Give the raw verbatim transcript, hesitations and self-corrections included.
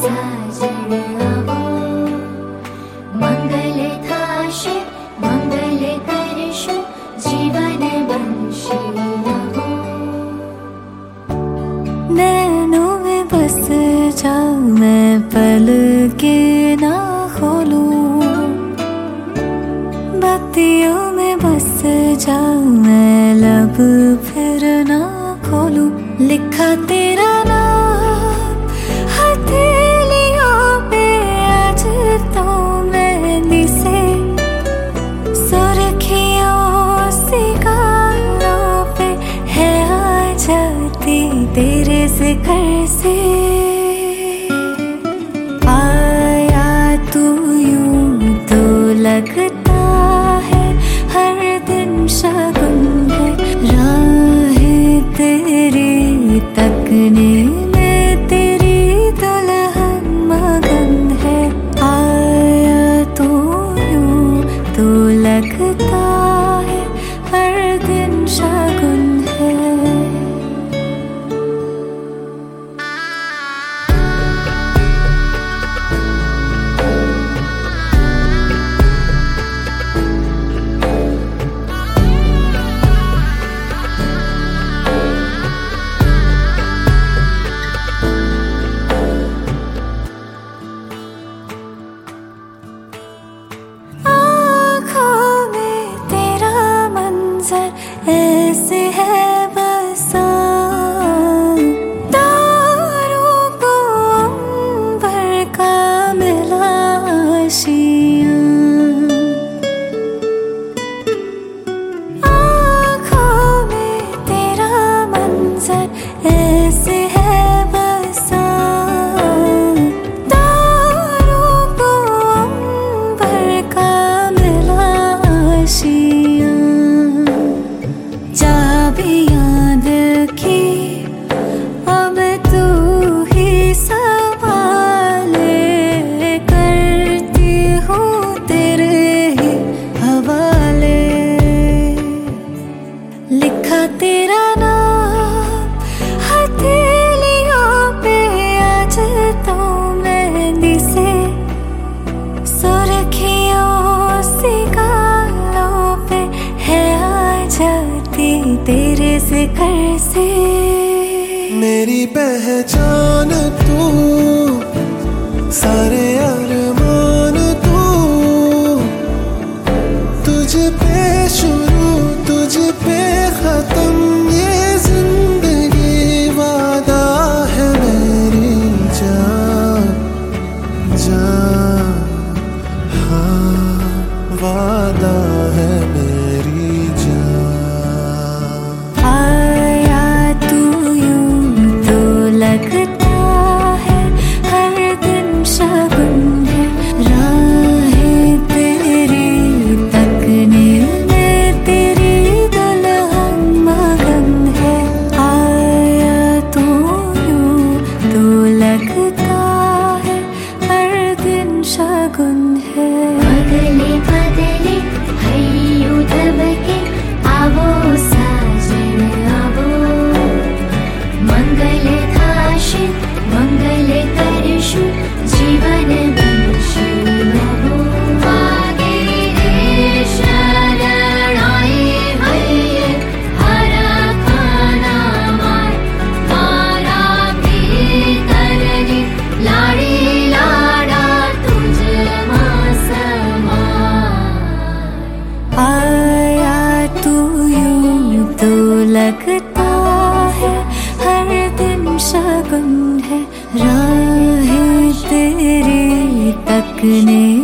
साजन आवो, मंगल थाशे मंगल करशु, जीवन बंशी आवो। नैनों में बस जाऊं मैं, पल के ना खोलूं, बातियों में बस जाऊं मैं, लब फिर ना खोलूं। लिखा तेरा नाम हथेलियों पे आज तो मेहंदी से, सुर्खियों सी गालों पे है आ जाती तेरे जिक्र से। आया तू यूं तो लगता है हर दिन शगुन है, राहें तेरी तकने में तेरी दुल्हन मगन है। आया तू यूं तो लगता है हर दिन शगुन है। ऐसे है बसा तारों को अंबर का मिला आशियाँ, आँखों में तेरा मंजर ऐसे है बसा तारों को अंबर का मिला आशियाँ। चाबियां दिल की अब तू ही संभाले, करती हूँ तेरे ही हवाले। लिखा तेरा नाम हथेलियों पे आज तो मेहंदी से, सुर्खियों सी गालों पे है आ जाती तेरे जिक्र से। मेरी पहचान तू, सारे अरमान तू, तुझ पे शुरू तुझ पे खत्म ये जिंदगी, वादा है मेरी जान जान, हाँ वादा है मेरी जान। आया तू यूं तो लगता है हर दिन शगुन है, राहें तेरी तकने में तेरी दुल्हन मगन है। आया तू यूं तो लगता है हर दिन शगुन है। बदले बदले हय्यू दबके आवो साजन आवो, मंगल थाशे मंगल करशु, जीवन बंशी आवो। आगे रे शरणाई हय्ये हरा खाना मार, मारा भीतरनी लाड़ी लाड़ा तुझ मां समार। आया तू यूं तो लगता है हर दिन शगुन है, राहें तेरी तकने